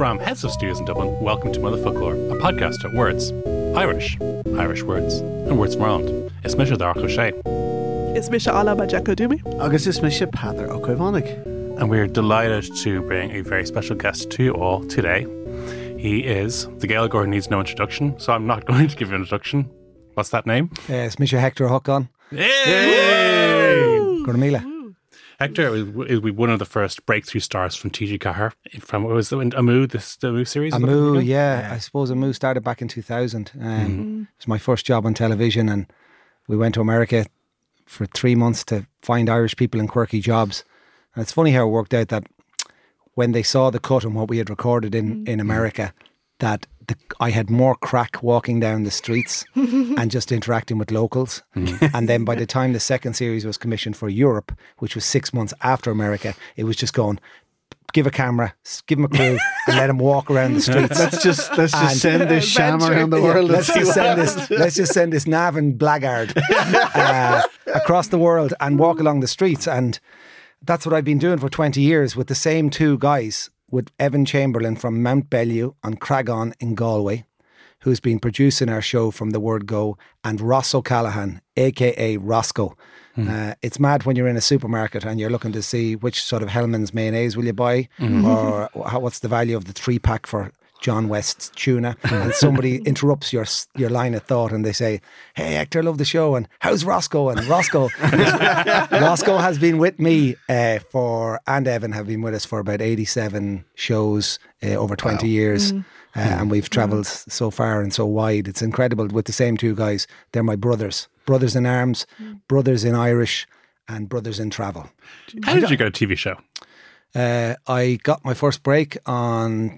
From Heads of Studios in Dublin, welcome to Mother Folklore, a podcast at words, Irish words, and words from Ireland. It's Misha Dark O'Shea. It's Misha Alaba Jacodumi. Agus is Misha Pather O'Quivonik. And we're delighted to bring a very special guest to you all today. He is the Gaeilgeoir who needs no introduction, so I'm not going to give you an introduction. What's that name? It's Misha Hector Huckon. Yay! Gurmila. Hector is one of the first breakthrough stars from TG Cahir. From, what was it, Amu, the Amu series? Amu, yeah. I suppose Amu started back in 2000. It was my first job on television, and we went to America for 3 months to find Irish people in quirky jobs. And it's funny how it worked out that when they saw the cut and what we had recorded in America, that I had more crack walking down the streets and just interacting with locals. And then by the time the second series was commissioned for Europe, which was 6 months after America, it was just going, give a camera, give him a crew, and let him walk around the streets. Let's just send this sham around the world. Let's just send this Navan blackguard across the world and walk along the streets. And that's what I've been doing for 20 years with the same two guys, with Evan Chamberlain from Mount Bellew on Cragon in Galway, who's been producing our show from the word go, and Ross O'Callaghan, aka Roscoe. It's mad when you're in a supermarket and you're looking to see which sort of Hellman's mayonnaise will you buy, or what's the value of the 3-pack for John West's tuna, and somebody interrupts your line of thought and they say, "Hey Hector, love the show, and how's Roscoe?" And Roscoe has been with me and Evan have been with us for about 87 shows over 20 years. And we've travelled so far and so wide. It's incredible with the same two guys. They're my brothers in arms, brothers in Irish, and brothers in travel. How did you get a TV show? I got my first break on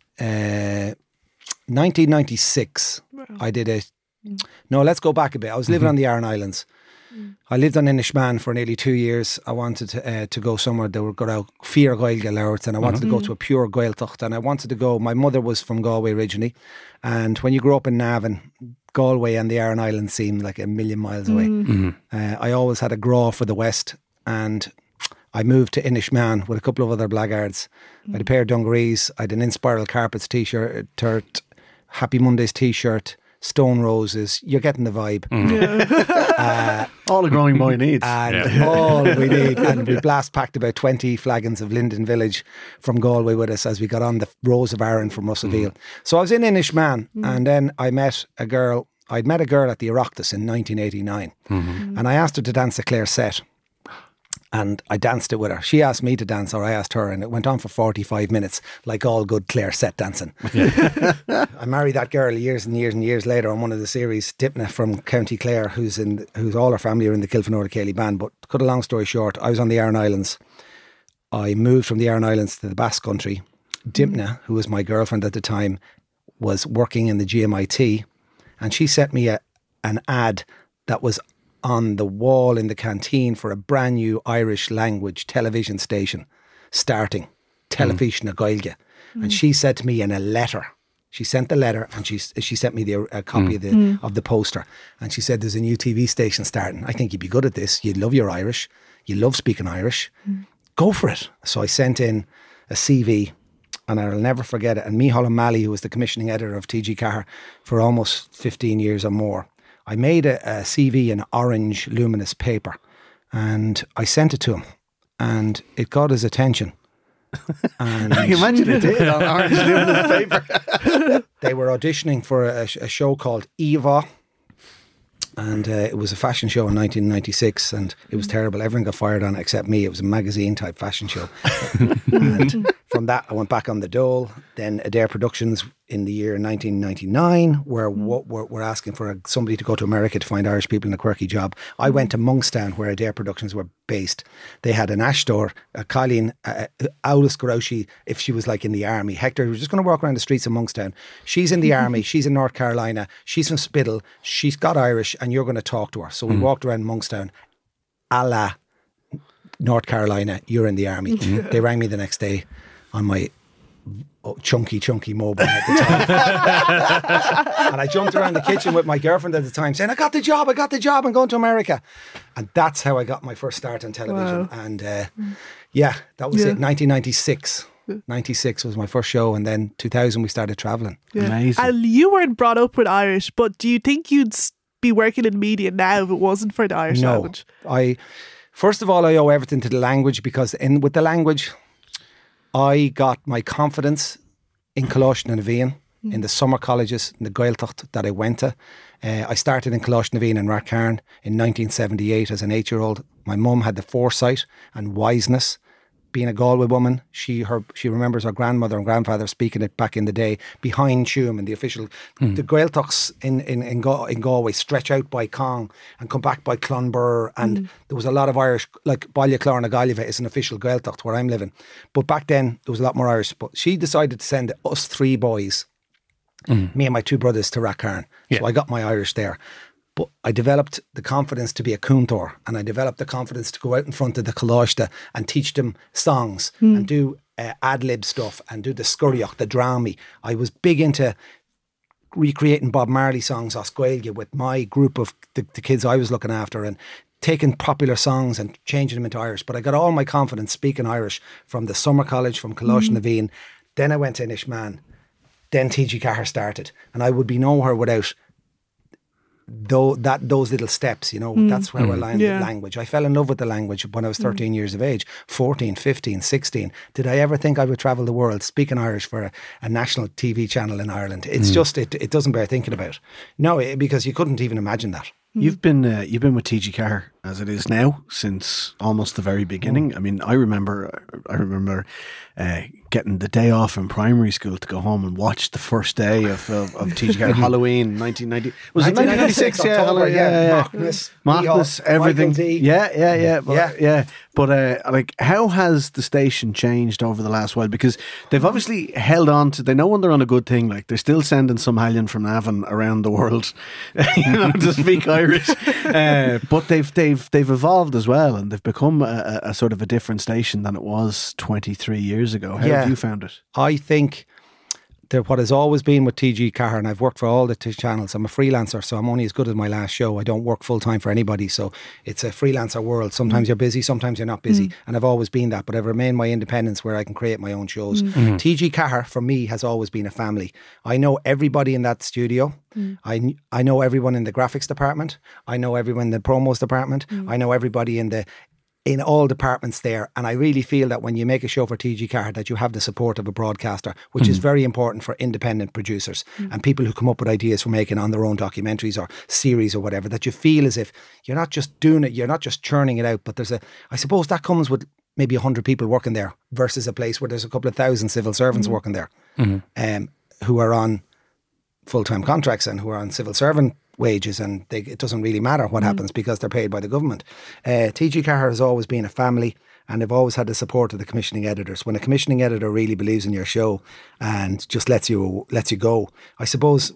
1996. Wow. I did no, let's go back a bit. I was living on the Aran Islands. I lived on Inishmaan for nearly 2 years. I wanted to go somewhere that would go out Fíor Gaeilge Louth, and I wanted to go to a pure Gaeltacht, and I wanted to go. My mother was from Galway originally, and when you grew up in Navan, Galway and the Aran Islands seemed like a million miles away. I always had a graw for the West, and I moved to Inishmaan with a couple of other blackguards. I had a pair of dungarees, I had an Inspiral Carpets t-shirt, Happy Mondays t-shirt, Stone Roses. You're getting the vibe. All a growing boy needs. And all we need. And we blast packed about 20 flagons of Linden Village from Galway with us as we got on the Rose of Arran from Russellville. So I was in Inishmaan, and then I met a girl. I'd met a girl at the Oireachtas in 1989, and I asked her to dance a Clare set. And I danced it with her. She asked me to dance, or I asked her, and it went on for 45 minutes, like all good Clare set dancing. I married that girl years and years and years later on one of the series, Dipna from County Clare, who's all her family are in the Kilfenora Cayley band. But cut a long story short, I was on the Aran Islands. I moved from the Aran Islands to the Basque Country. Dipna, who was my girlfriend at the time, was working in the GMIT, and she sent me an ad that was on the wall in the canteen for a brand new Irish language television station starting, Television na Gaeilge. And she said to me in a letter, she sent the letter, and she sent me a copy of the poster, and she said, "There's a new TV station starting. I think you'd be good at this. You'd love your Irish. You love speaking Irish. Go for it." So I sent in a CV, and I'll never forget it. And Micheál O'Malley, who was the commissioning editor of TG Cahir for almost 15 years or more, I made a CV in orange luminous paper, and I sent it to him, and it got his attention. And I imagine it did on orange luminous paper. They were auditioning for a show called Eva, and it was a fashion show in 1996, and it was terrible. Everyone got fired on it except me. It was a magazine type fashion show. And from that I went back on the dole. Then Adair Productions in the year 1999 were asking for somebody to go to America to find Irish people in a quirky job. I went to Monkstown, where Adair Productions were based. They had an ash store, Colleen Aulis Grouchy, if she was like in the army. Hector, we're just going to walk around the streets of Monkstown. She's in the army, she's in North Carolina, she's from Spittle, she's got Irish, and you're going to talk to her. So we walked around Monkstown, a la North Carolina, you're in the army. They rang me the next day on my chunky mobile at the time. And I jumped around the kitchen with my girlfriend at the time saying, I got the job, I'm going to America. And that's how I got my first start on television. Wow. And that was it, 1996. 96 was my first show, and then 2000 we started travelling. Yeah. Amazing. And you weren't brought up with Irish, but do you think you'd be working in media now if it wasn't for the Irish language? First of all, I owe everything to the language, because with the language, I got my confidence in Coláiste na Bhíon, in the summer colleges, in the Gaeltacht that I went to. I started in Coláiste na Bhíon in Rathcarn in 1978 as an 8-year-old. My mum had the foresight and wiseness. Being a Galway woman, she remembers her grandmother and grandfather speaking it back in the day behind Tuam and the official. The Gaeltachts in Galway stretch out by Cong and come back by Clonbur, and there was a lot of Irish, like Baile na Gaillimhe is an official Gaeltacht where I'm living. But back then there was a lot more Irish. But she decided to send us 3 boys, me and my 2 brothers, to Rathcarn. So I got my Irish there. But I developed the confidence to be a cúntóir, and I developed the confidence to go out in front of the Coláiste and teach them songs and do ad-lib stuff and do the scurriach, the drámaí. I was big into recreating Bob Marley songs as Gaeilge with my group of the kids I was looking after, and taking popular songs and changing them into Irish. But I got all my confidence speaking Irish from the summer college, from Coláiste na Bhíon. Then I went to Inishmaan. Then TG Ceathair started, and I would be nowhere without those little steps, you know. That's where I learned the language. I fell in love with the language when I was 13 years of age, 14, 15, 16. Did I ever think I would travel the world speaking Irish for a national TV channel in Ireland? It's just, it doesn't bear thinking about. No, because you couldn't even imagine that. You've been with TG Ceathair as it is now since almost the very beginning. I mean, I remember getting the day off in primary school to go home and watch the first day of TG Ceathair, Halloween, 1990. Was it 1996? Yeah, October, yeah. Machness, everything. Yeah. But like, how has the station changed over the last while? Because they've obviously held on to. They know when they're on a good thing. Like, they're still sending some Hallion from Navan around the world, to speak Irish. But they've evolved as well, and they've become a sort of a different station than it was 23 years ago. How have you found it? I think what has always been with TG Ceathair, and I've worked for all the channels. I'm a freelancer, so I'm only as good as my last show. I don't work full time for anybody, so it's a freelancer world. Sometimes you're busy, sometimes you're not busy, and I've always been that. But I've remained my independence where I can create my own shows. TG Ceathair for me has always been a family. I know everybody in that studio. I know everyone in the graphics department. I know everyone in the promos department. I know everybody in all departments there, and I really feel that when you make a show for TG Ceathair, that you have the support of a broadcaster, which is very important for independent producers and people who come up with ideas for making on their own documentaries or series or whatever, that you feel as if you're not just doing it, you're not just churning it out, but I suppose that comes with maybe 100 people working there versus a place where there's a couple of thousand civil servants working there, who are on full-time contracts and who are on civil servant wages, and it doesn't really matter what happens because they're paid by the government. TG Ceathair has always been a family, and they've always had the support of the commissioning editors. When a commissioning editor really believes in your show and just lets you go, I suppose,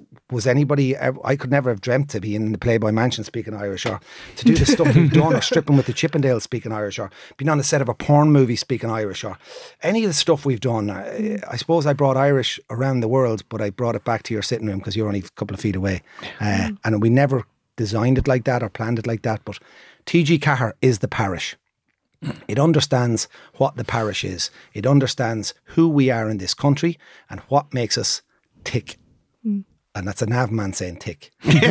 I could never have dreamt to be in the Playboy Mansion speaking Irish, or to do the stuff we've done, or stripping with the Chippendales speaking Irish, or being on the set of a porn movie speaking Irish, or any of the stuff we've done. I suppose I brought Irish around the world, but I brought it back to your sitting room because you're only a couple of feet away. And we never designed it like that or planned it like that, but TG Ceathair is the parish. It understands what the parish is. It understands who we are in this country and what makes us tick. And that's a Nav man saying tick.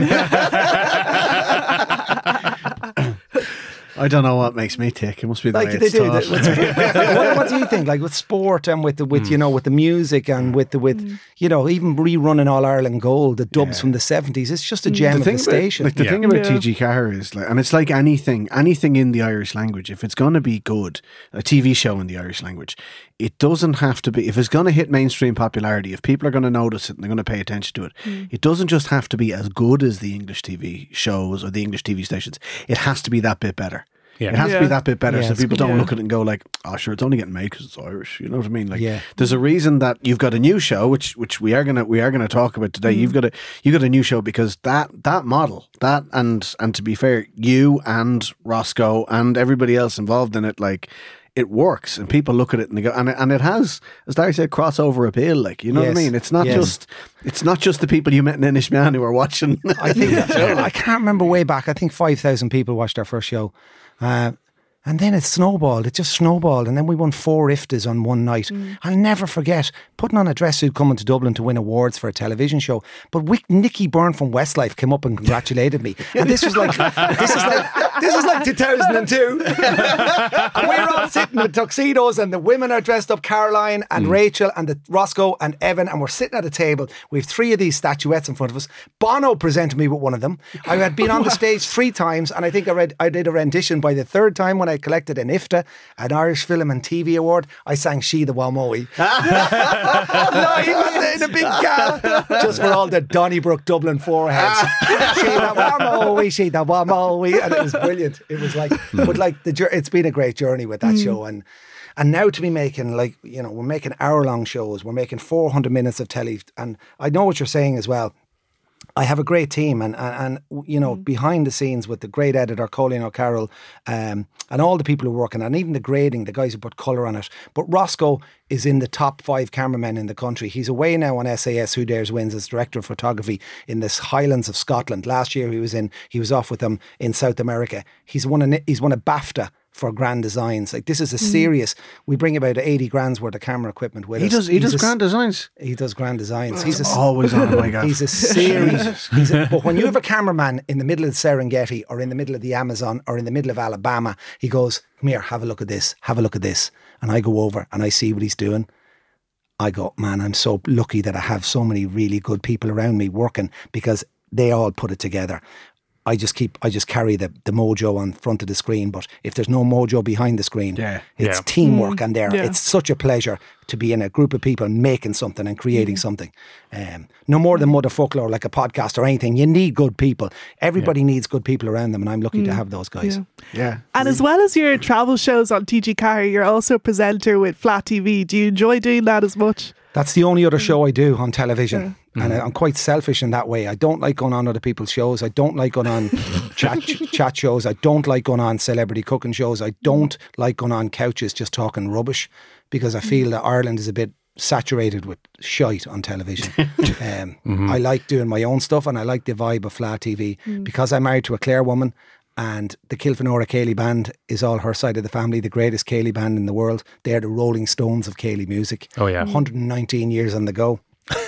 I don't know what makes me tick. It must be the way it's taught. What do you think? Like with sport and with the music and with even rerunning All Ireland Gold, the dubs from the 70s. It's just a gem of the station. The thing about TG Ceathair is, and it's like anything in the Irish language. If it's going to be good, a TV show in the Irish language, it doesn't have to be. If it's going to hit mainstream popularity, if people are going to notice it and they're going to pay attention to it, it doesn't just have to be as good as the English TV shows or the English TV stations. It has to be that bit better. Yeah. It has to be that bit better, so people don't look at it and go like, "Oh, sure, it's only getting made because it's Irish." You know what I mean? Like, there's a reason that you've got a new show, which we are gonna talk about today. You've got a new show because that model, and to be fair, you and Roscoe and everybody else involved in it, like, it works, and people look at it and they go, and it has, as Larry said, crossover appeal. Like, you know what I mean? It's not just the people you met in Inishmaan who are watching. I think I can't remember way back. I think 5,000 people watched our first show. And And then it snowballed. It just snowballed. And then we won 4 IFTAs on one night. I'll never forget putting on a dress suit coming to Dublin to win awards for a television show. But Nicky Byrne from Westlife came up and congratulated me. And this was like 2002. And we're all sitting in tuxedos and the women are dressed up, Caroline and Rachel and Roscoe and Evan, and we're sitting at a table. We have 3 of these statuettes in front of us. Bono presented me with one of them. I had been on the stage 3 times, and I think I did a rendition by the 3rd time when I collected an IFTA, an Irish Film and TV Award. I sang She the Wamoe. Live in a big gala, just for all the Donnybrook Dublin foreheads. She the Wamoe, she the Wamoe. And it was brilliant. It was like, but like it's been a great journey with that show. And now to be making, like, you know, we're making hour-long shows. We're making 400 minutes of telly. And I know what you're saying as well. I have a great team and you know, behind the scenes with the great editor, Colleen O'Carroll, and all the people who are working, and even the grading, the guys who put colour on it. But Roscoe is in the top 5 cameramen in the country. He's away now on SAS Who Dares Wins as director of photography in the Highlands of Scotland. Last year he was off with them in South America. He's won a BAFTA for grand designs. Like, this is a serious, we bring about 80 grand's worth of camera equipment with us. He does grand designs. He does grand designs. He's always on it, my God. He's a serious. But when you have a cameraman in the middle of the Serengeti or in the middle of the Amazon or in the middle of Alabama, he goes, come here, have a look at this, have a look at this. And I go over and I see what he's doing. I go, man, I'm so lucky that I have so many really good people around me working, because they all put it together. I just carry the mojo on front of the screen, but if there's no mojo behind the screen, it's teamwork, and it's such a pleasure to be in a group of people making something and creating something. No more than Mother Folklore, like a podcast or anything. You need good people. Everybody needs good people around them, and I'm lucky to have those guys. Yeah. And as well as your travel shows on TG Car, you're also a presenter with Flat TV. Do you enjoy doing that as much? That's the only other show I do on television. And I'm quite selfish in that way. I don't like going on other people's shows. I don't like going on chat shows. I don't like going on celebrity cooking shows. I don't like going on couches just talking rubbish, because I feel that Ireland is a bit saturated with shite on television. I like doing my own stuff, and I like the vibe of Flat TV because I'm married to a Clare woman. And the Kilfenora Cayley Band is all her side of the family, the greatest Cayley band in the world. They're the Rolling Stones of Cayley music. Oh, yeah. 119 years on the go.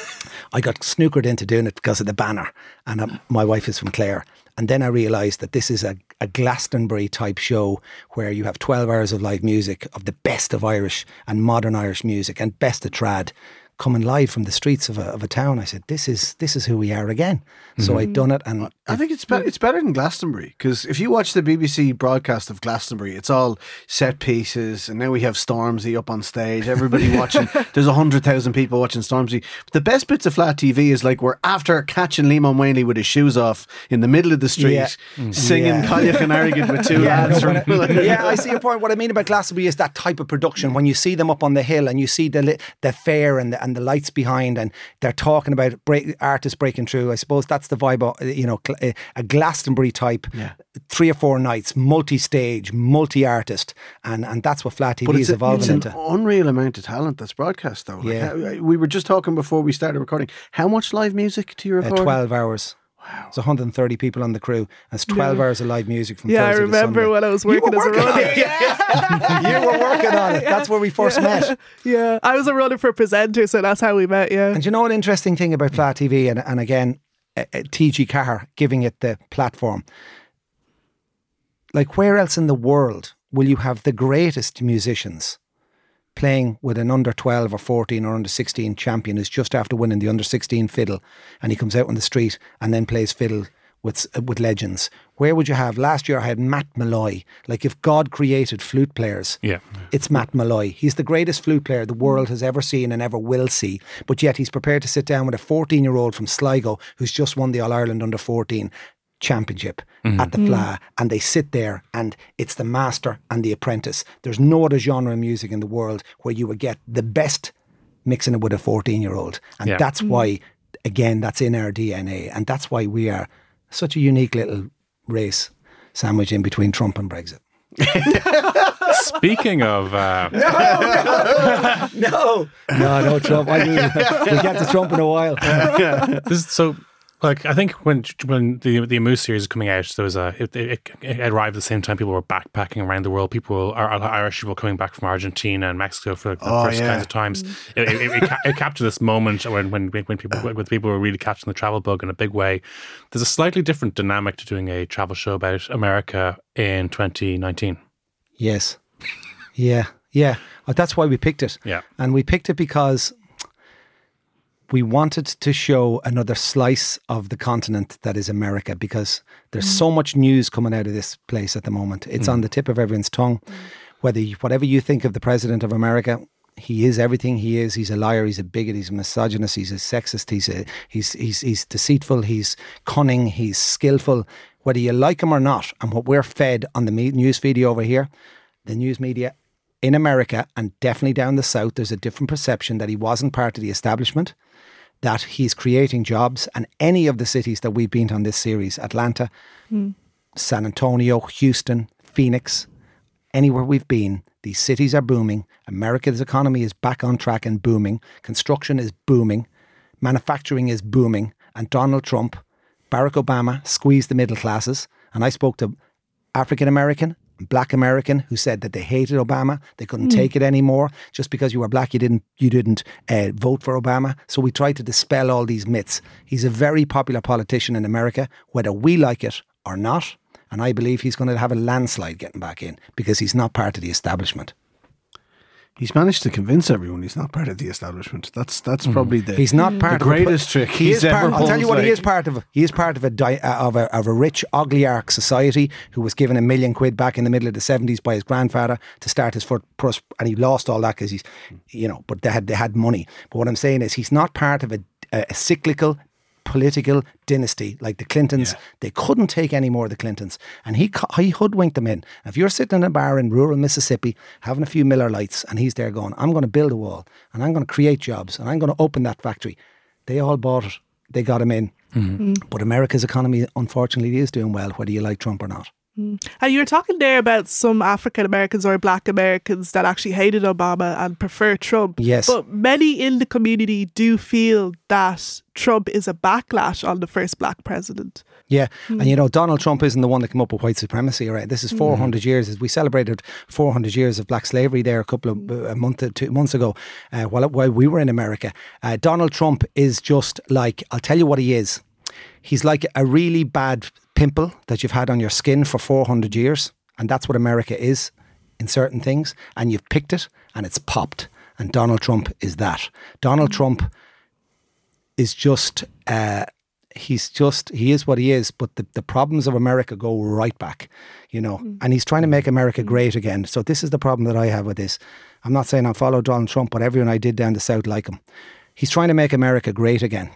I got snookered into doing it because of the banner. And my wife is from Clare. And then I realised that this is a Glastonbury type show where you have 12 hours of live music of the best of Irish and modern Irish music and best of trad coming live from the streets of a town. I said, this is who we are again. So I'd done it, and I think it's better than Glastonbury, because if you watch the BBC broadcast of Glastonbury, it's all set pieces, and now we have Stormzy up on stage, everybody watching. There's 100,000 people watching Stormzy. But the best bits of Flat TV is like we're after catching Liam O'Malley with his shoes off in the middle of the street, singing Cailleach and Arrogant with 2 lads. I see your point. What I mean about Glastonbury is that type of production, when you see them up on the hill and you see the fair and the lights behind, and they're talking about artists breaking through. I suppose that's the vibe of, you know, a Glastonbury type, 3 or 4 nights, multi-stage, multi-artist, and that's what Flat TV is evolving into. It's an unreal amount of talent that's broadcast, though. Like, we were just talking before we started recording. How much live music do you record? 12 hours. Wow. There's 130 people on the crew. That's 12 hours of live music from Thursday I remember to Sunday. when I was working as a runner. You were working on it. That's where we first met. Yeah, I was a runner for presenter, so that's how we met. Yeah. And you know an interesting thing about Flat TV, and again, TG Carr giving it the platform. Like, where else in the world will you have the greatest musicians playing with an under 12 or 14 or under 16 champion who's just after winning the under 16 fiddle, and he comes out on the street and then plays fiddle with legends? Where would you have? Last year I had Matt Malloy. Like, if God created flute players, it's Matt Malloy. He's the greatest flute player the world has ever seen and ever will see, but yet he's prepared to sit down with a 14-year-old from Sligo who's just won the All-Ireland under 14 championship at the Fleadh, and they sit there, and it's the master and the apprentice. There's no other genre of music in the world where you would get the best mixing it with a 14-year-old, and that's why, again, that's in our DNA, and that's why we are such a unique little race sandwiched in between Trump and Brexit. Speaking of no Trump. We'll get to Trump in a while. So Like, I think when the Amu series was coming out, there was it arrived at the same time people were backpacking around the world. Irish people coming back from Argentina and Mexico for the first kinds of times. It captured this moment when people were really catching the travel bug in a big way. There's a slightly different dynamic to doing a travel show about America in 2019. Yes. Yeah. That's why we picked it. Yeah. And we picked it because we wanted to show another slice of the continent that is America, because there's so much news coming out of this place at the moment. It's on the tip of everyone's tongue. Whatever you think of the president of America, he is everything he is. He's a liar. He's a bigot. He's a misogynist. He's a sexist. He's deceitful. He's cunning. He's skillful. Whether you like him or not, and what we're fed on the news media over here, the news media in America and definitely down the south, there's a different perception that he wasn't part of the establishment, that he's creating jobs. And any of the cities that we've been to on this series, Atlanta, San Antonio, Houston, Phoenix, anywhere we've been, these cities are booming. America's economy is back on track and booming. Construction is booming. Manufacturing is booming. And Donald Trump, Barack Obama squeezed the middle classes. And I spoke to African American, Black American, who said that they hated Obama. They couldn't take it anymore. Just because you were black, you didn't vote for Obama. So we tried to dispel all these myths. He's a very popular politician in America, whether we like it or not. And I believe he's going to have a landslide getting back in because he's not part of the establishment. He's managed to convince everyone he's not part of the establishment. That's probably he's not part the greatest trick he's ever pulled. I'll tell you what he is part of. He is part of a rich oligarch society who was given £1 million back in the middle of the 70s by his grandfather to start his first, and he lost all that because he's, but they had money. But what I'm saying is he's not part of a cyclical political dynasty like the Clintons. They couldn't take any more of the Clintons, and he hoodwinked them in. If you're sitting in a bar in rural Mississippi having a few Miller Lights and he's there going, I'm going to build a wall and I'm going to create jobs and I'm going to open that factory, they all bought it. They got him in. But America's economy unfortunately is doing well, whether you like Trump or not. And you were talking there about some African Americans or Black Americans that actually hated Obama and prefer Trump. Yes. But many in the community do feel that Trump is a backlash on the first black president. Yeah. And Donald Trump isn't the one that came up with white supremacy, right? This is 400 years. We celebrated 400 years of black slavery there a month or 2 months ago while we were in America. Donald Trump is just like, I'll tell you what he is. He's like a really bad pimple that you've had on your skin for 400 years. And that's what America is in certain things. And you've picked it and it's popped. And Donald Trump is that. Donald Trump is just, he is what he is. But the problems of America go right back, and he's trying to make America great again. So this is the problem that I have with this. I'm not saying I follow Donald Trump, but everyone I did down the south like him. He's trying to make America great again.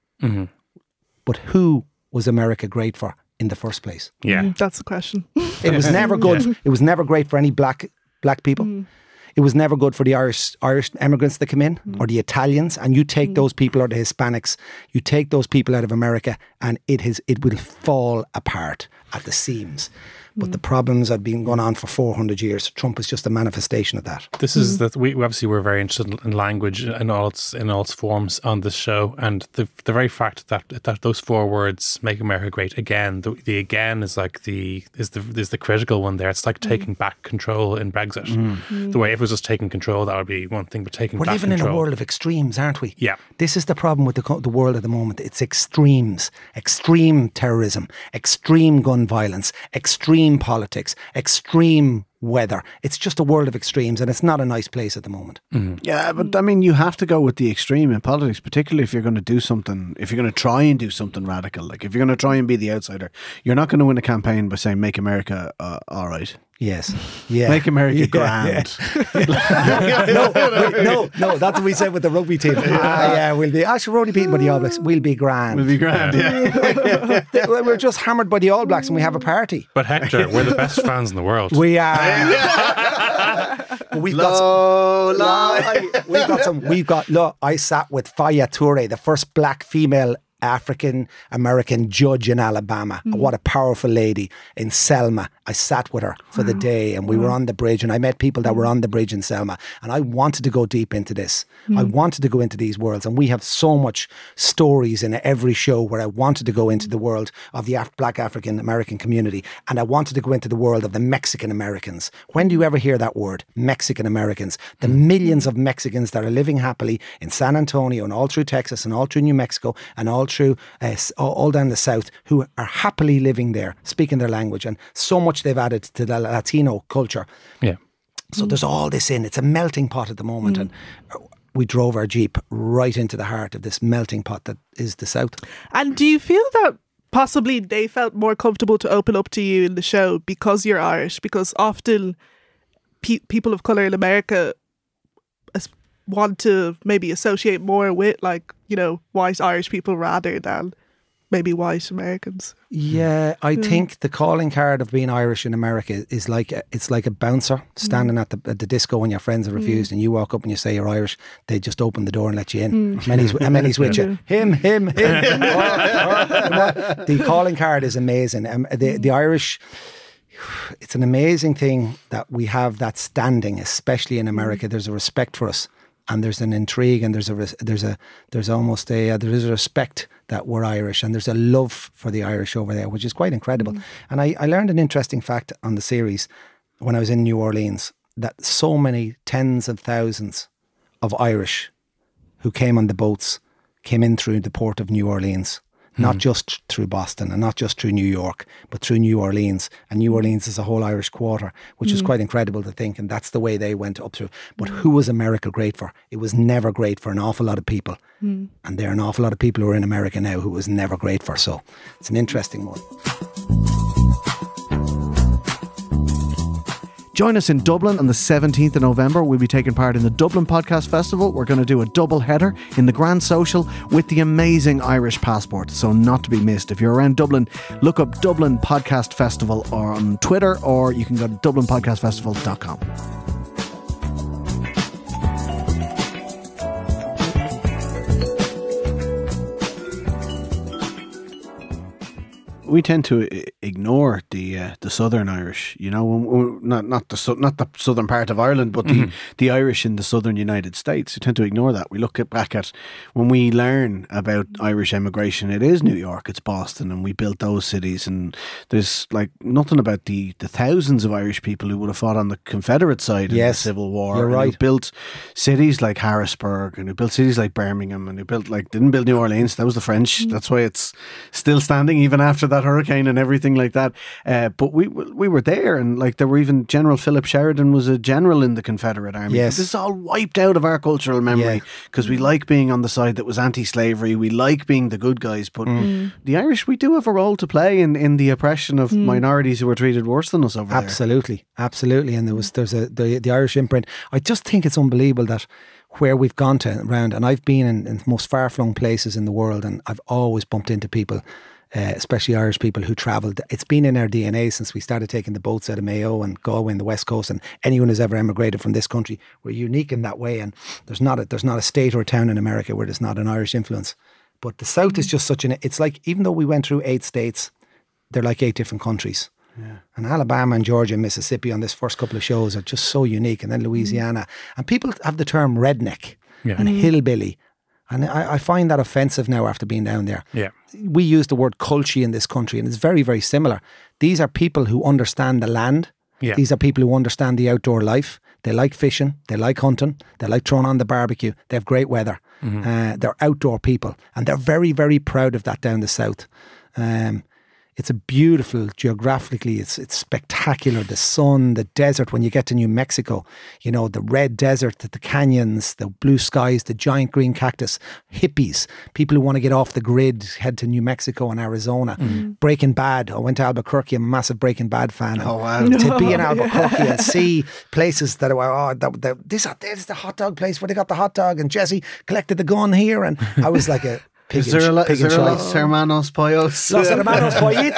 But who was America great for in the first place? Yeah. That's the question. It was never good. Yeah. It was never great for any black people. It was never good for the Irish immigrants that come in or the Italians. And you take those people or the Hispanics, you take those people out of America and it will fall apart at the seams. But the problems have been going on for 400 years. Trump is just a manifestation of that. This is that we obviously we're very interested in language in all its forms on this show, and the very fact that those 4 words make America great again. The again is like is the critical one there. It's like taking back control in Brexit. The way if it was just taking control, that would be one thing, but taking back control. We're living in a world of extremes, aren't we? Yeah. This is the problem with the world at the moment. It's extremes, extreme terrorism, extreme gun violence, extreme politics, extreme weather. It's just a world of extremes and it's not a nice place at the moment. Yeah, but I mean, you have to go with the extreme in politics, particularly if you're going to do something, if you're going to try and do something radical. Like if you're going to try and be the outsider, you're not going to win a campaign by saying make America all right. Yes. Yeah. Make America grand. No, that's what we said with the rugby team. We'll be actually we're only beaten by the All Blacks. We'll be grand. We'll be grand, yeah. We're just hammered by the All Blacks and we have a party. But Hector, we're the best fans in the world. We are. We've got some. Look, I sat with Faya Toure, the first black female African American judge in Alabama. What a powerful lady. In Selma, I sat with her for the day, and we were on the bridge, and I met people that were on the bridge in Selma, and I wanted to go deep into this. I wanted to go into these worlds, and we have so much stories in every show where I wanted to go into the world of the Black African American community, and I wanted to go into the world of the Mexican Americans. When do you ever hear that word, Mexican Americans? The millions of Mexicans that are living happily in San Antonio and all through Texas and all through New Mexico and all through all down the south, who are happily living there, speaking their language, and so much they've added to the Latino culture. Yeah. So there's all this in. It's a melting pot at the moment, and we drove our Jeep right into the heart of this melting pot that is the South. And do you feel that possibly they felt more comfortable to open up to you in the show because you're Irish? Because often people of colour in America want to maybe associate more with, like, you know, white Irish people rather than maybe white Americans. Yeah, I think the calling card of being Irish in America is like it's like a bouncer standing at the disco when your friends are refused, and you walk up and you say you're Irish. They just open the door and let you in. Many's with you. Him. The calling card is amazing. The Irish. It's an amazing thing that we have that standing, especially in America. There's a respect for us, and there's an intrigue, and there's a respect that we're Irish, and there's a love for the Irish over there, which is quite incredible. And I learned an interesting fact on the series when I was in New Orleans, that so many tens of thousands of Irish who came on the boats came in through the port of New Orleans. Not just through Boston and not just through New York, but through New Orleans. And New Orleans is a whole Irish quarter, which is quite incredible to think. And that's the way they went up through. But who was America great for? It was never great for an awful lot of people. And there are an awful lot of people who are in America now who it was never great for. So it's an interesting one. Join us in Dublin on the 17th of November. We'll be taking part in the Dublin Podcast Festival. We're going to do a double header in the Grand Social with the amazing Irish Passport, so not to be missed. If you're around Dublin, look up Dublin Podcast Festival on Twitter, or you can go to dublinpodcastfestival.com. We tend to ignore the Southern Irish, you know, not the southern part of Ireland, but the Irish in the southern United States. We tend to ignore that. We look back at when we learn about Irish emigration, it is New York, it's Boston, and we built those cities. And there's like nothing about the thousands of Irish people who would have fought on the Confederate side in the Civil War. You're right. Who built cities like Harrisburg, and who built cities like Birmingham, and who didn't build New Orleans. That was the French. That's why it's still standing even after that hurricane and everything like that. But we were there, and like there were even General Philip Sheridan was a general in the Confederate Army. Yes. This is all wiped out of our cultural memory because we like being on the side that was anti-slavery. We like being the good guys. But the Irish, we do have a role to play in the oppression of minorities who were treated worse than us over there. Absolutely. And there's the Irish imprint. I just think it's unbelievable that where we've gone to around, and I've been in the most far-flung places in the world, and I've always bumped into people, especially Irish people who travelled. It's been in our DNA since we started taking the boats out of Mayo and Galway and the West Coast, and anyone who's ever emigrated from this country, we're unique in that way. And there's not a state or a town in America where there's not an Irish influence. But the South is just it's like, even though we went through 8 states, they're like 8 different countries. Yeah. And Alabama and Georgia and Mississippi on this first couple of shows are just so unique. And then Louisiana. And people have the term redneck and hillbilly. And I find that offensive now after being down there. Yeah. We use the word culture in this country, and it's very, very similar. These are people who understand the land. Yeah. These are people who understand the outdoor life. They like fishing. They like hunting. They like throwing on the barbecue. They have great weather. They're outdoor people. And they're very, very proud of that down the south. It's a beautiful, geographically, it's spectacular. The sun, the desert, when you get to New Mexico, you know, the red desert, the canyons, the blue skies, the giant green cactus, hippies, people who want to get off the grid, head to New Mexico and Arizona. Breaking Bad, I went to Albuquerque, I'm a massive Breaking Bad fan. Oh, wow. To be in Albuquerque and see places that are, this is the hot dog place where they got the hot dog, and Jesse collected the gun here, and I was like a... Is there a Los Hermanos Pollos? Los Hermanos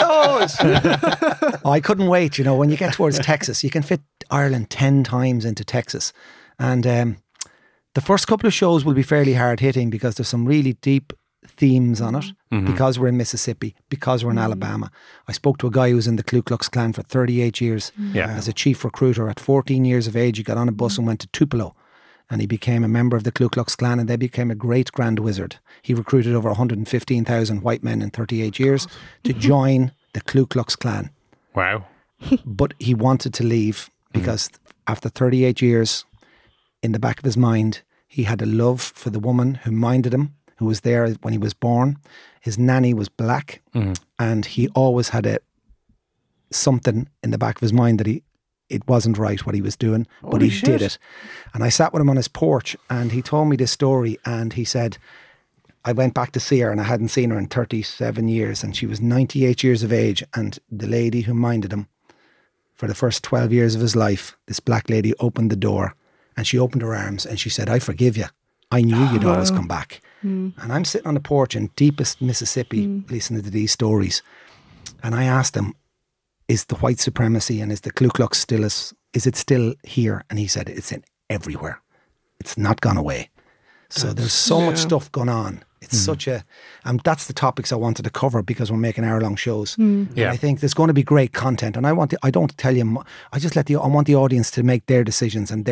Pollitos! I couldn't wait. You know, when you get towards Texas, you can fit Ireland 10 times into Texas. And the first couple of shows will be fairly hard hitting because there's some really deep themes on it because we're in Mississippi, because we're in Alabama. I spoke to a guy who was in the Ku Klux Klan for 38 years as a chief recruiter. At 14 years of age, he got on a bus and went to Tupelo, and he became a member of the Ku Klux Klan, and they became a great Grand Wizard. He recruited over 115,000 white men in 38 years to join the Ku Klux Klan. Wow. But he wanted to leave because after 38 years, in the back of his mind, he had a love for the woman who minded him, who was there when he was born. His nanny was black, and he always had something in the back of his mind that it wasn't right what he was doing, but he did it. And I sat with him on his porch, and he told me this story, and he said, I went back to see her, and I hadn't seen her in 37 years, and she was 98 years of age, and the lady who minded him for the first 12 years of his life, this black lady opened the door, and she opened her arms, and she said, I forgive you. I knew you'd always come back. And I'm sitting on the porch in deepest Mississippi listening to these stories, and I asked him, is the white supremacy and is the Ku Klux still is it still here? And he said it's in everywhere. It's not gone away. So there's so much stuff going on. It's such a, and that's the topics I wanted to cover because we're making hour-long shows. And I think there's going to be great content. And I don't tell you, I just I want the audience to make their decisions and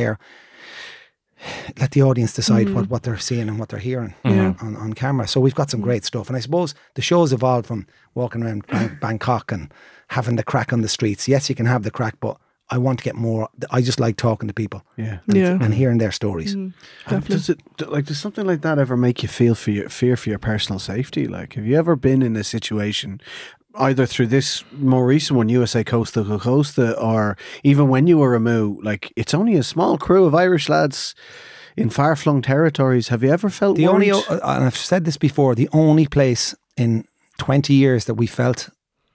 let the audience decide what they're seeing and what they're hearing on camera. So we've got some great stuff. And I suppose the show's evolved from walking around Bangkok and having the crack on the streets. Yes, you can have the crack, but I want to get more. I just like talking to people and hearing their stories. Does something like that ever make you feel fear for your personal safety? Like, have you ever been in a situation, either through this more recent one, USA Costa to Costa, or even when you were a Moo, like it's only a small crew of Irish lads in far-flung territories. Have you ever felt worried? And I've said this before, the only place in 20 years that we felt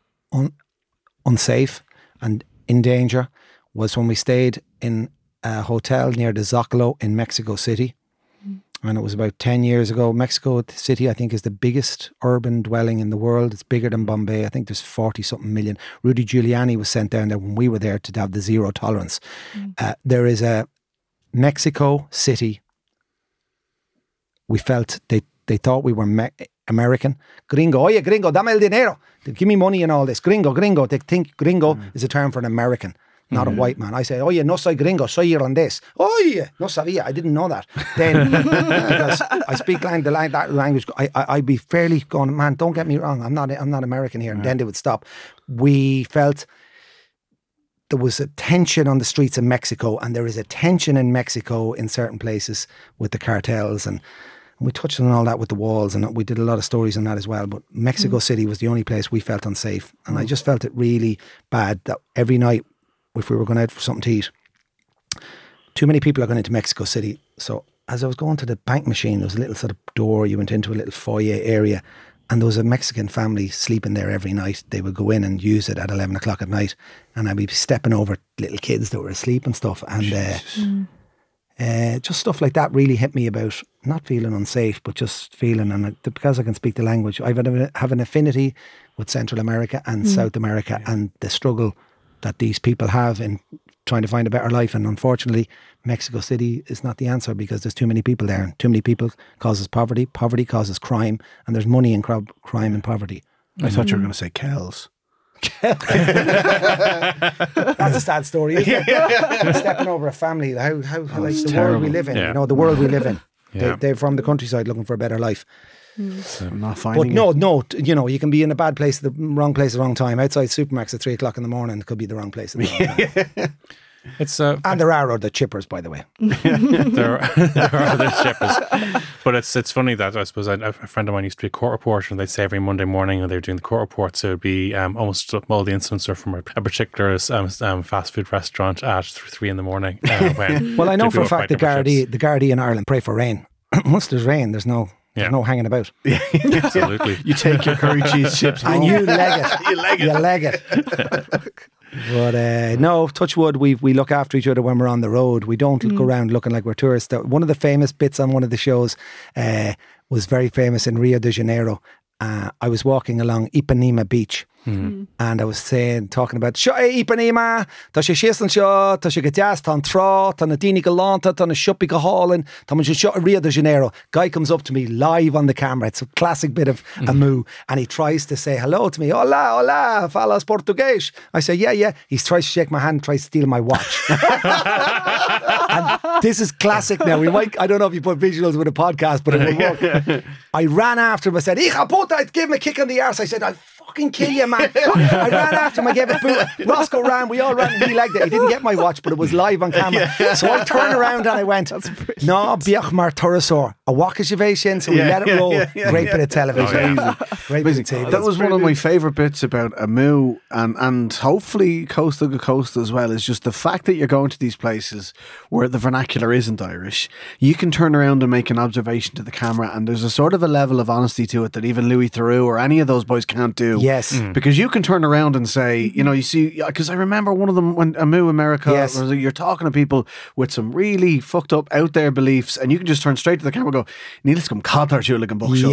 unsafe and in danger was when we stayed in a hotel near the Zocalo in Mexico City. And it was about 10 years ago. Mexico City, I think, is the biggest urban dwelling in the world. It's bigger than Bombay. I think there's 40-something million. Rudy Giuliani was sent down there when we were there to have the zero tolerance. There is a Mexico City. We felt they thought we were American. Gringo, oye, gringo, dame el dinero. They give me money and all this. Gringo. They think gringo is a term for an American, not a white man. I say, oye, no soy gringo, soy irlandés. Oye, no sabía. I didn't know that. Then, because I speak that language, I'd be fairly going, man, don't get me wrong, I'm not American here. And then they would stop. We felt there was a tension on the streets of Mexico, and there is a tension in Mexico in certain places with the cartels, and we touched on all that with the walls, and we did a lot of stories on that as well. But Mexico City was the only place we felt unsafe. And I just felt it really bad that every night, if we were going out for something to eat, too many people are going into Mexico City. So as I was going to the bank machine, there was a little sort of door, you went into a little foyer area, and there was a Mexican family sleeping there every night. They would go in and use it at 11 o'clock at night, and I'd be stepping over little kids that were asleep and stuff. And just stuff like that really hit me about not feeling unsafe, but just feeling, and because I can speak the language, I have an affinity with Central America and South America and the struggle that these people have in trying to find a better life. And unfortunately, Mexico City is not the answer because there's too many people there, and too many people causes poverty. Poverty causes crime, and there's money in crime and poverty. I thought you were going to say Kells. That's a sad story, isn't it? Stepping over a family, how like the world we live in, the world we live in. They're from the countryside looking for a better life. I'm not finding but you can be in a bad place, the wrong place at the wrong time. Outside Supermax at 3 o'clock in the morning, it could be the wrong place at the wrong time. It's and there are other chippers, by the way. there are other chippers, but it's funny that I suppose a friend of mine used to be a court reporter, and they'd say every Monday morning when they were doing the court reports, it would be almost all the incidents are from a particular fast food restaurant at 3 in the morning. Well, I know for a fact the Gardaí in Ireland pray for rain. Once there's rain, there's no hanging about. Absolutely. You take your curry cheese chips home. And you leg it. You leg it. But no, touch wood, we look after each other when we're on the road. We don't go around looking like we're tourists. One of the famous bits on one of the shows was very famous in Rio de Janeiro. I was walking along Ipanema Beach, And I was talking about Seo Ipanema, tá sé sísan seo, tá sé go deas, tá an trá, tá na daoine go lánta, tá na sioppi go hálinn, tá man seo a Rio de Janeiro. Guy comes up to me live on the camera. It's a classic bit of a moo, and he tries to say hello to me. Hola, hola, falas português. I say, yeah. He tries to shake my hand, tries to steal my watch. And this is classic now. I don't know if you put visuals with a podcast, but it will work. I ran after him. I said, Hija puta, I gave him a kick on the arse. I said, I'll fucking kill you, man. I ran after him. I gave a boot. Roscoe ran. We all ran and he legged it. He didn't get my watch, but it was live on camera. So I turned around and I went, no, biach mar turasor. A wakashivation. So we let it roll. Great bit of television. Great bit of TV. That was one of my favourite bits about a moo, and hopefully Costa to Costa as well, is just the fact that you're going to these places where the vernacular isn't Irish. You can turn around and make an observation to the camera, and there's a sort of a level of honesty to it that even Louis Theroux or any of those boys can't do. Yes. Because you can turn around and say, you see, because I remember one of them when a moo America, where you're talking to people with some really fucked up out there beliefs, and you can just turn straight to the camera and go, Nílas gom cadar siúla an buck show.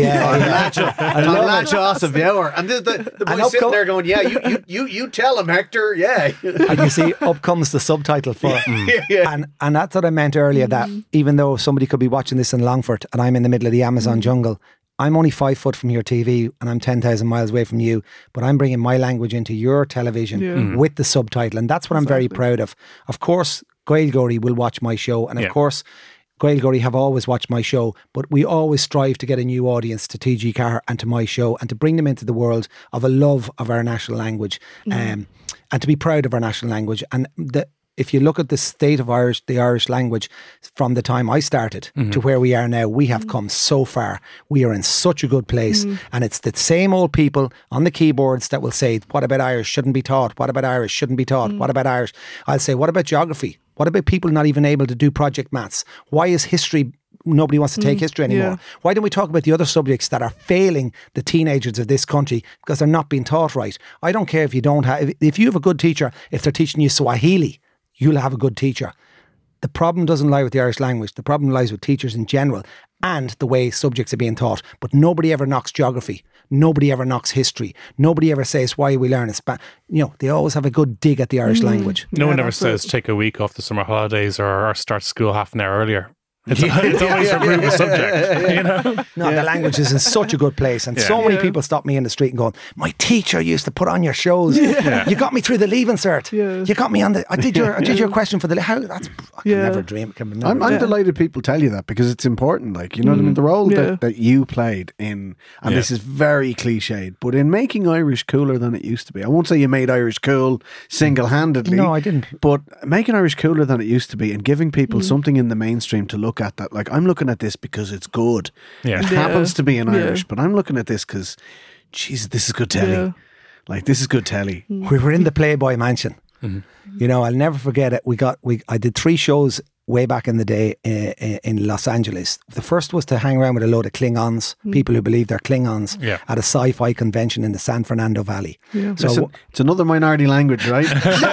And the boy sitting there going, you tell him, Hector, And you see, up comes the subtitle for it. And that's what I meant earlier, that even though somebody could be watching this in Longford and I'm in the middle of the Amazon jungle, I'm only 5 foot from your TV and I'm 10,000 miles away from you, but I'm bringing my language into your television with the subtitle. And that's what I'm very proud of. Of course, Gaelgory will watch my show. And of course, Gaelgory have always watched my show, but we always strive to get a new audience to TG Carr and to my show and to bring them into the world of a love of our national language and to be proud of our national language. And if you look at the state of the Irish language from the time I started to where we are now, we have come so far. We are in such a good place. And it's the same old people on the keyboards that will say, what about Irish shouldn't be taught? What about Irish shouldn't be taught? What about Irish? I'll say, what about geography? What about people not even able to do project maths? Why is history... Nobody wants to take history anymore. Why don't we talk about the other subjects that are failing the teenagers of this country because they're not being taught right? I don't care if you don't have... If you have a good teacher, if they're teaching you Swahili, you'll have a good teacher. The problem doesn't lie with the Irish language. The problem lies with teachers in general and the way subjects are being taught. But nobody ever knocks geography. Nobody ever knocks history. Nobody ever says why we learn Spanish. They always have a good dig at the Irish language. No one ever says take a week off the summer holidays or start school half an hour earlier. It's always remove the subject. No, the language is in such a good place, and so many people stop me in the street and going, "My teacher used to put on your shows. You got me through the Leaving Cert. You got me on the. I did your question for the. How that's I can never dream. I'm delighted people tell you that because it's important. Like what I mean. The role that you played in, and this is very cliched, but in making Irish cooler than it used to be. I won't say you made Irish cool single-handedly. No, I didn't. But making Irish cooler than it used to be and giving people something in the mainstream to look at that, like I'm looking at this because it's good. It happens to be in Irish, but I'm looking at this because, Jesus, this is good telly. Like this is good telly. We were in the Playboy Mansion. I'll never forget it. I did 3 shows way back in the day in Los Angeles. The first was to hang around with a load of Klingons, people who believe they're Klingons, at a sci-fi convention in the San Fernando Valley. So it's another minority language, right?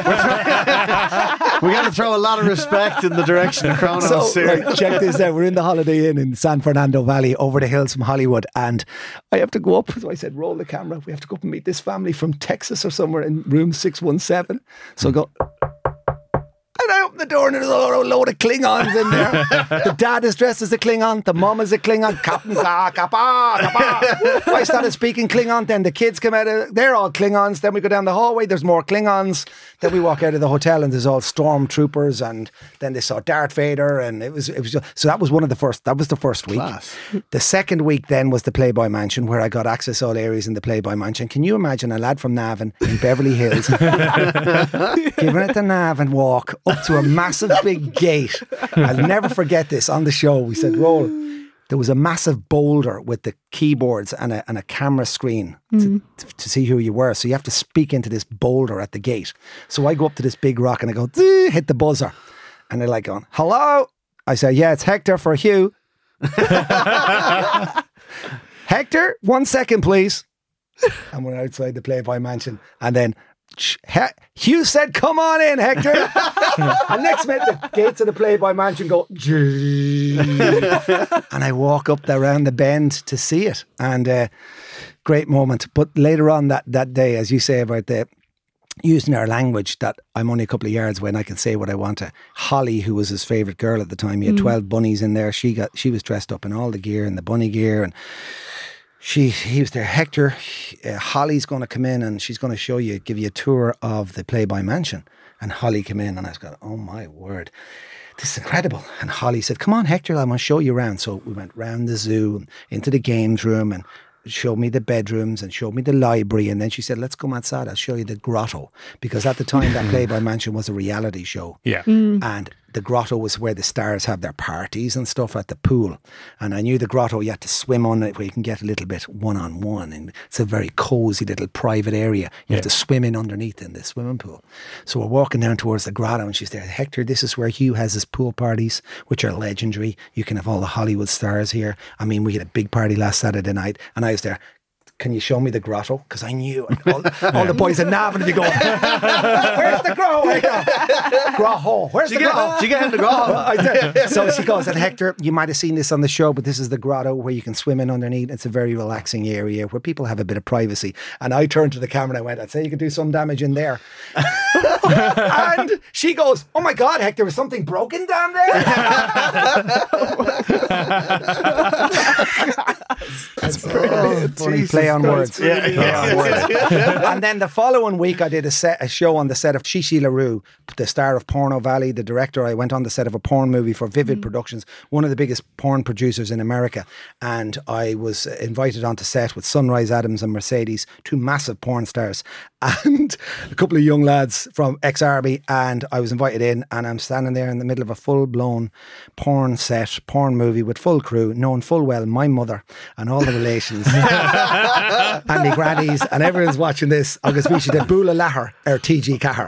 We got to throw a lot of respect in the direction of Kronos here. Check this out. We're in the Holiday Inn in San Fernando Valley, over the hills from Hollywood, and I have to go up. So I said, roll the camera. We have to go up and meet this family from Texas or somewhere in room 617. So I go... And I open the door and there's a load of Klingons in there. The dad is dressed as a Klingon. The mum is a Klingon. Captain I started speaking Klingon. Then the kids come out. They're all Klingons. Then we go down the hallway. There's more Klingons. Then we walk out of the hotel and there's all stormtroopers. And then they saw Darth Vader. And it was just, so that was one of the first. That was the first week. Class. The second week then was the Playboy Mansion, where I got access to all areas in the Playboy Mansion. Can you imagine a lad from Navan in Beverly Hills giving it the Navan walk up to a massive big gate? I'll never forget this. On the show we said, roll. There was a massive boulder with the keyboards and a camera screen to see who you were. So you have to speak into this boulder at the gate. So I go up to this big rock and I go, hit the buzzer. And they're like going, hello? I say, yeah, it's Hector for Hugh. Hector, 1 second, please. And we're outside the Playboy Mansion. And then Hugh said, come on in, Hector. And next minute, the gates of the Playboy Mansion go, and I walk up there around the bend to see it. And great moment. But later on that day, as you say about the using our language, that I'm only a couple of yards away and I can say what I want to. Holly, who was his favourite girl at the time, he had 12 bunnies in there. She was dressed up in all the gear and the bunny gear, and he was there. Hector, Holly's going to come in and she's going to give you a tour of the Playboy Mansion. And Holly came in and I was going, oh my word, this is incredible. And Holly said, come on Hector, I want to show you around. So we went round the zoo, into the games room, and showed me the bedrooms and showed me the library. And then she said, let's come outside, I'll show you the grotto. Because at the time that Playboy Mansion was a reality show. Yeah. And the grotto was where the stars have their parties and stuff at the pool. And I knew the grotto, you had to swim on it where you can get a little bit one-on-one. And it's a very cosy little private area. You have to swim in underneath in the swimming pool. So we're walking down towards the grotto and she's there, Hector, this is where Hugh has his pool parties, which are legendary. You can have all the Hollywood stars here. I mean, we had a big party last Saturday night and I was there. Can you show me the grotto? Because I knew all the boys in Navan would be going, where's the grotto? Grotto. Where's the grotto? Did you get in the grotto? So she goes, and Hector, you might have seen this on the show, but this is the grotto where you can swim in underneath. It's a very relaxing area where people have a bit of privacy. And I turned to the camera and I went, I'd say you could do some damage in there. And she goes, oh my God, Hector, is something broken down there? That's funny play on words. And then the following week, I did a show on the set of Shishi LaRue, the star of Porno Valley, the director. I went on the set of a porn movie for Vivid Productions, one of the biggest porn producers in America. And I was invited onto set with Sunrise Adams and Mercedes, two massive porn stars, and a couple of young lads from ex-Army. And I was invited in, and I'm standing there in the middle of a full-blown porn set, porn movie with full crew, knowing full well my mother and all the relations and the grannies, and everyone's watching this. Agus we should have Bula Lahar TG Cahar.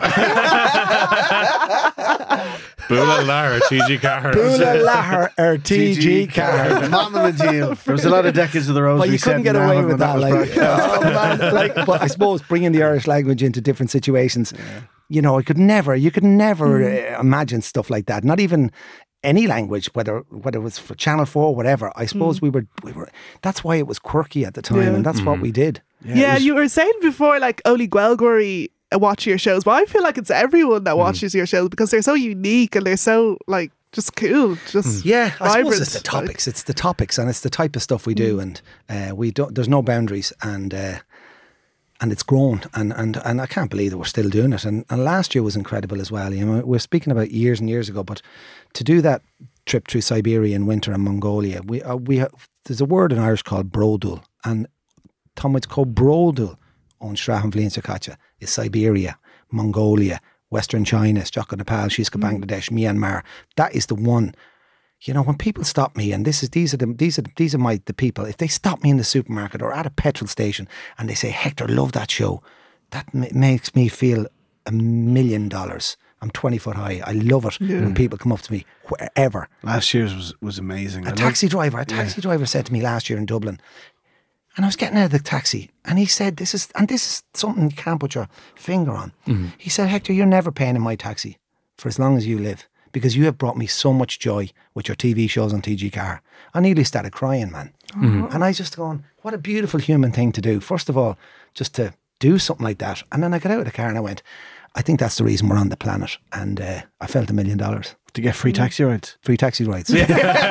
Bula Lahar TG Cahar. Bula Lahar TG Cahar. Mom and the deal. There was a lot of decades of the Rosary. But you couldn't get away with that. But I suppose bringing the Irish language into different situations, you know, you could never imagine stuff like that. Not even any language, whether it was for Channel 4 or whatever. I suppose we were. That's why it was quirky at the time, and that's what we did. Yeah, you were saying before, like only Guelgury watch your shows, but I feel like it's everyone that watches your shows because they're so unique and they're so like just cool. Just yeah, I vibrant. suppose it's the topics. It's the topics, and it's the type of stuff we do, and we don't. There's no boundaries, and it's grown, and I can't believe that we're still doing it. And last year was incredible as well. You know, we're speaking about years and years ago, but to do that trip through Siberia in winter and Mongolia, there's a word in Irish called brodul, and Tom, it's called brodul on Strahan Vlinsakacha is Siberia, Mongolia, Western China, Stock Nepal, Shiska, Bangladesh, Myanmar. That is the one. You know, when people stop me, and these are the people, if they stop me in the supermarket or at a petrol station and they say, Hector, love that show, that makes me feel $1 million. I'm 20 foot high. I love it when people come up to me wherever. Last year's was amazing. A taxi driver said to me last year in Dublin, and I was getting out of the taxi, and he said, this is something you can't put your finger on. He said, Hector, you're never paying in my taxi for as long as you live, because you have brought me so much joy with your TV shows on TG Car. I nearly started crying, man. And I just going, what a beautiful human thing to do. First of all, just to do something like that. And then I got out of the car and I went, I think that's the reason we're on the planet. And I felt $1 million. To get free taxi rides. Free taxi rides. In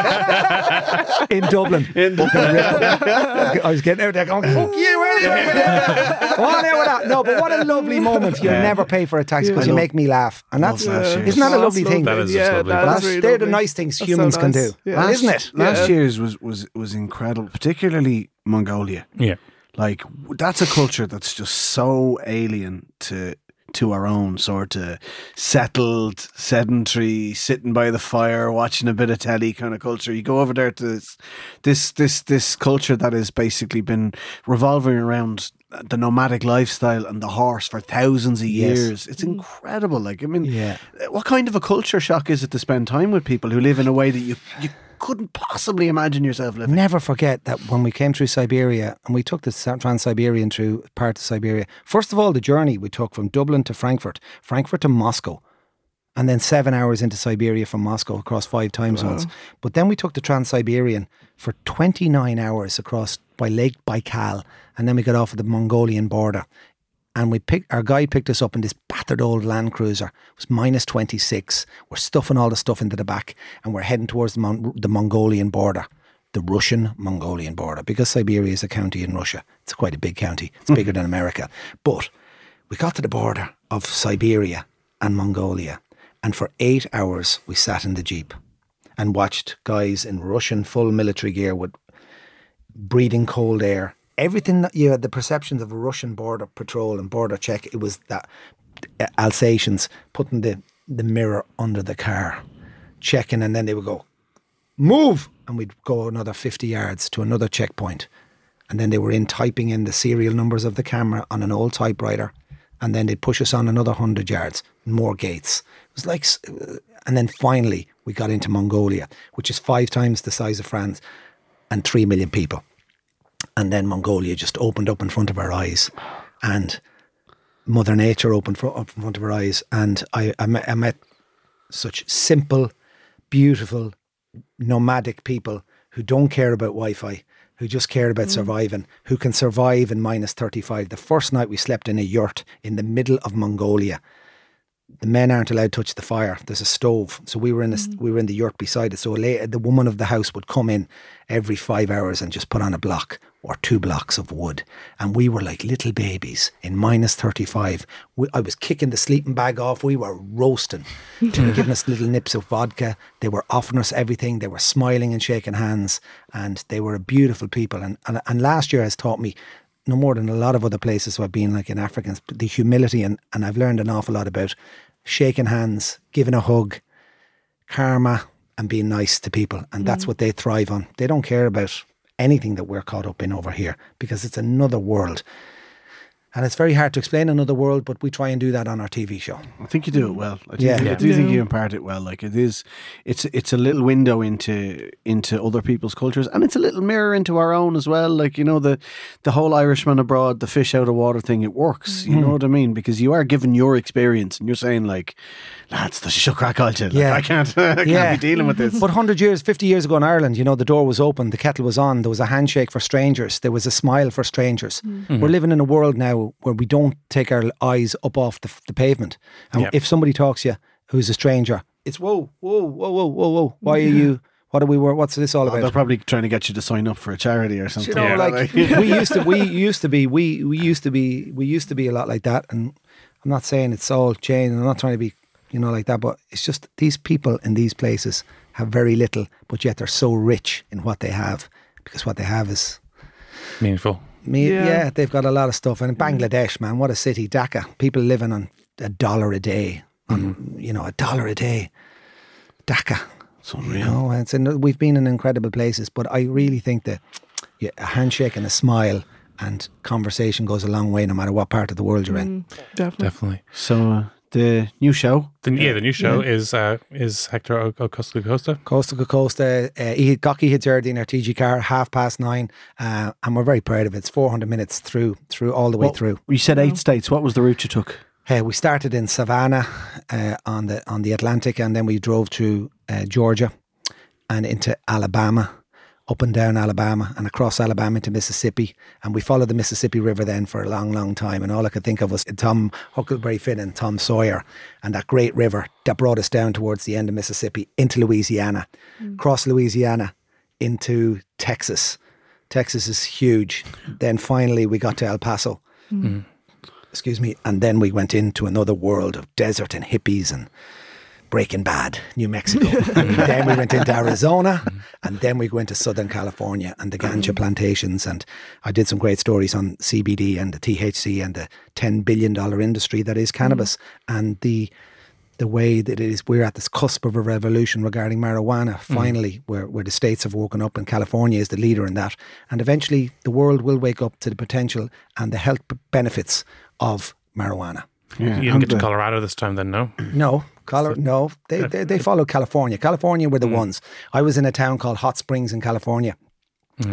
Dublin. I was getting out there going, fuck you, anyway with it. Go on out with that. No, but what a lovely moment. You'll never pay for a taxi because you make me laugh. And that's, isn't that a lovely thing? That is just lovely. They're the nice things humans can do. Yeah. Isn't it? Last year's was incredible, particularly Mongolia. Yeah. Like, that's a culture that's just so alien to our own sort of settled, sedentary, sitting by the fire, watching a bit of telly kind of culture. You go over there to this culture that has basically been revolving around the nomadic lifestyle and the horse for thousands of years. It's incredible. Like, I mean, what kind of a culture shock is it to spend time with people who live in a way that you couldn't possibly imagine yourself living? Never forget that when we came through Siberia and we took the Trans-Siberian through part of Siberia, first of all, the journey we took from Dublin to Frankfurt to Moscow, and then 7 hours into Siberia from Moscow across 5 time zones. But then we took the Trans-Siberian for 29 hours across by Lake Baikal, and then we got off at the Mongolian border. And our guy picked us up in this battered old Land Cruiser. It was minus 26. We're stuffing all the stuff into the back, and we're heading towards the Mongolian border, the Russian Mongolian border, because Siberia is a county in Russia. It's quite a big county. It's bigger than America. But we got to the border of Siberia and Mongolia, and for 8 hours we sat in the Jeep and watched guys in Russian full military gear with breathing cold air. Everything that you had, the perceptions of a Russian border patrol and border check, it was that Alsatians putting the mirror under the car, checking, and then they would go, move! And we'd go another 50 yards to another checkpoint. And then they were typing in the serial numbers of the camera on an old typewriter. And then they'd push us on another 100 yards, more gates. It was like, and then finally we got into Mongolia, which is 5 times the size of France and 3 million people. And then Mongolia just opened up in front of our eyes, and Mother Nature opened up in front of our eyes. And I met such simple, beautiful, nomadic people who don't care about Wi-Fi, who just care about surviving, who can survive in minus 35. The first night we slept in a yurt in the middle of Mongolia. The men aren't allowed to touch the fire. There's a stove. So we were in the yurt beside it. So the woman of the house would come in every 5 hours and just put on a block or 2 blocks of wood. And we were like little babies in minus 35. I was kicking the sleeping bag off. We were roasting. They were giving us little nips of vodka. They were offering us everything. They were smiling and shaking hands. And they were beautiful people. And last year has taught me, no more than a lot of other places where I've been, like in Africans, the humility, and I've learned an awful lot about shaking hands, giving a hug, karma, and being nice to people. And that's what they thrive on. They don't care about anything that we're caught up in over here, because it's another world. And it's very hard to explain another world, but we try and do that on our TV show. I think you do it well. I do think you impart it well. Like it's a little window into other people's cultures, and it's a little mirror into our own as well. Like, you know, the whole Irishman abroad, the fish out of water thing, it works. You know what I mean? Because you are given your experience, and you're saying like, lads, the shuckrack I'll tell. I can't be dealing with this. But 50 years ago in Ireland, you know, the door was open, the kettle was on, there was a handshake for strangers, there was a smile for strangers. We're living in a world now where we don't take our eyes up off the pavement. And if somebody talks to you who's a stranger, it's whoa. Why are you? What are we? What's this all about? They're probably trying to get you to sign up for a charity or something. You know, we used to be a lot like that. And I'm not saying it's all changed. I'm not trying to be, you know, like that. But it's just these people in these places have very little, but yet they're so rich in what they have, because what they have is meaningful. Yeah, they've got a lot of stuff. And in Bangladesh, man, what a city. Dhaka, people living on $1 a day. You know, $1 a day. Dhaka. It's unreal. You know, we've been in incredible places, but I really think that a handshake and a smile and conversation goes a long way, no matter what part of the world you're in. Definitely. So the new show? The new show is Hector Costa Costa. Costa Costa. Gockie Hidzerdi in our TG car, 9:30, and we're very proud of it. It's 400 minutes through all the way through. You said 8 states. What was the route you took? We started in Savannah on the Atlantic, and then we drove through Georgia and into Alabama, up and down Alabama and across Alabama into Mississippi. And we followed the Mississippi River then for a long, long time. And all I could think of was Tom Huckleberry Finn and Tom Sawyer and that great river that brought us down towards the end of Mississippi into Louisiana, across Louisiana into Texas. Texas is huge. Then finally we got to El Paso. Excuse me. And then we went into another world of desert and hippies and Breaking Bad, New Mexico. And then we went into Arizona, and then we went to Southern California and the ganja plantations. And I did some great stories on CBD and the THC and the $10 billion industry that is cannabis, and the way that it is. We're at this cusp of a revolution regarding marijuana, finally, where the states have woken up, and California is the leader in that. And eventually the world will wake up to the potential and the health benefits of marijuana. Yeah. You didn't get to Colorado this time then, no? No. No, they followed California. California were the ones. I was in a town called Hot Springs in California.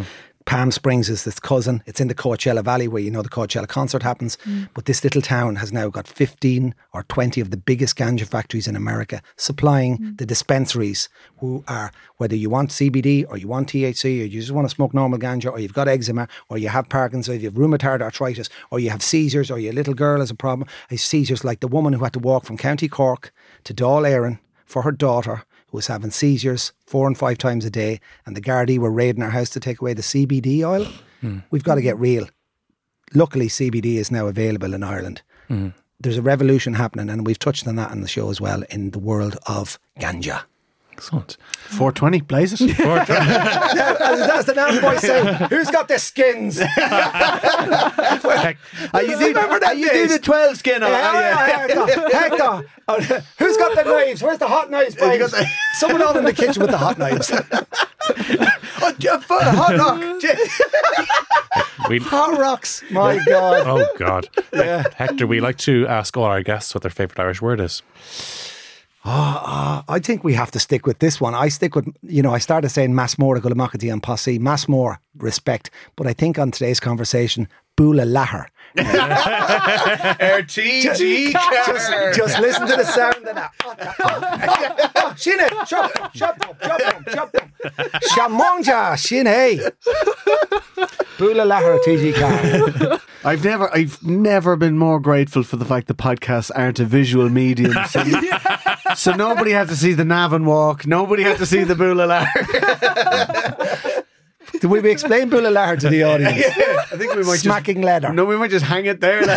Palm Springs is its cousin. It's in the Coachella Valley where, you know, the Coachella concert happens. But this little town has now got 15 or 20 of the biggest ganja factories in America supplying the dispensaries who are, whether you want CBD or you want THC or you just want to smoke normal ganja or you've got eczema or you have Parkinson's or you have rheumatoid arthritis or you have seizures or your little girl has a problem. Seizures like the woman who had to walk from County Cork to Dáil Éireann for her daughter who was having seizures 4 and 5 times a day, and the Gardaí were raiding her house to take away the CBD oil. We've got to get real. Luckily, CBD is now available in Ireland. There's a revolution happening, and we've touched on that on the show as well, in the world of ganja. Excellent. 420, blaze it. 420. That's the damn boy saying, who's got the skins? You do the 12 skin on Hector, who's got the knives? Where's the hot knives, boys? Someone out in the kitchen with the hot knives. Hot rock. Hot rocks. My God. Oh, God. Yeah. Hector, we like to ask all our guests what their favourite Irish word is. I think we have to stick with this one. I stick with, you know, I started saying Massmór Gulamacadí and Posse. Massmór, respect. But I think on today's conversation, Bula Lahar. RTG Just listen to the sound of that. Shine, chop, Shamonja, Shine. Bula Lahar, TG Car. I've never been more grateful for the fact that podcasts aren't a visual medium. So nobody had to see the Navan walk. Nobody had to see the Bula Lahar. Did we explain Bula Lahar to the audience? I think we might smacking leather. No, we might just hang it there.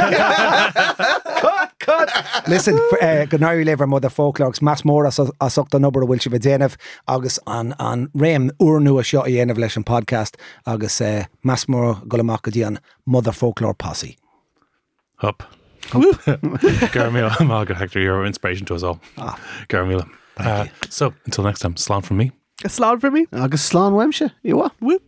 Cut. Listen, Gnáiri lever mother folklórs Massmór a sucht an obair bhfuil si bhdéanamh agus an réim úrnú a seo I dhéanamh leis an podcast agus Massmór Gulamacadí an mother folklore posse. Up. Garmila, Margaret Hector, you're an inspiration to us all. Garmila. So, until next time, slán from me. A slán from me. Agus slán Wemsha. You what? Whoop.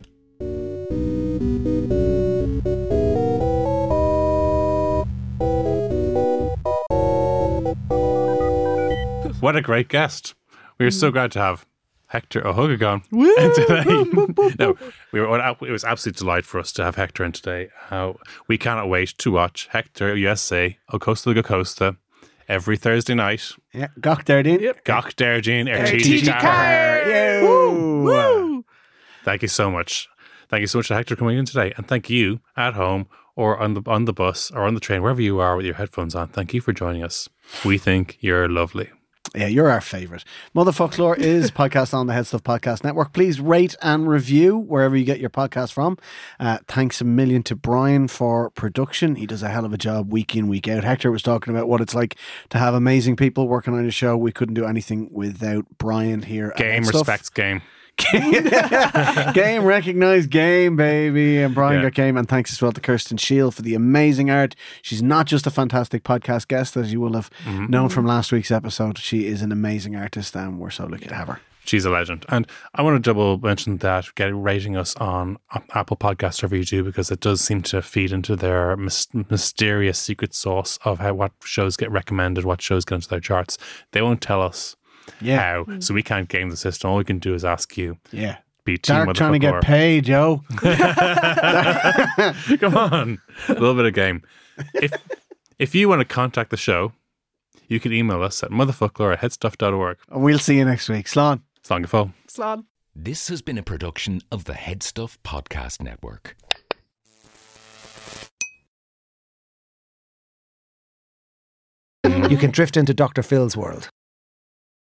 What a great guest. We are so glad to have Hector O'Hugagan in today. No, it was absolute delight for us to have Hector in today. We cannot wait to watch Hector USA Ó Costa do Costa every Thursday night. Yeah, Gach Dardine. Yep. Gach Dardine, TG Car. Woo! Thank you so much. Thank you so much to Hector coming in today. And thank you at home or on the bus or on the train, wherever you are with your headphones on. Thank you for joining us. We think you're lovely. Yeah, you're our favourite. Mother Folklore is podcast on the Head Stuff Podcast Network. Please rate and review wherever you get your podcast from. Thanks a million to Brian for production. He does a hell of a job week in, week out. Hector was talking about what it's like to have amazing people working on your show. We couldn't do anything without Brian here. Game respects game. Game recognised game, baby. And Brian got game. And thanks as well to Kirsten Shield for the amazing art. She's not just a fantastic podcast guest, as you will have known from last week's episode. She is an amazing artist, and we're so lucky to have her. She's a legend. And I want to double mention that rating us on Apple Podcasts wherever you do, because it does seem to feed into their mysterious secret sauce of what shows get recommended, what shows get into their charts. They won't tell us how, so we can't game the system. All we can do is ask you. Yeah. Be team Dark trying to get paid, Joe. Come on. A little bit of game. If you want to contact the show, you can email us at motherfolklore@headstuff.org. And we'll see you next week. Slán. Slán go fóill. Slán. This has been a production of the Head Stuff Podcast Network. You can drift into Dr. Phil's world.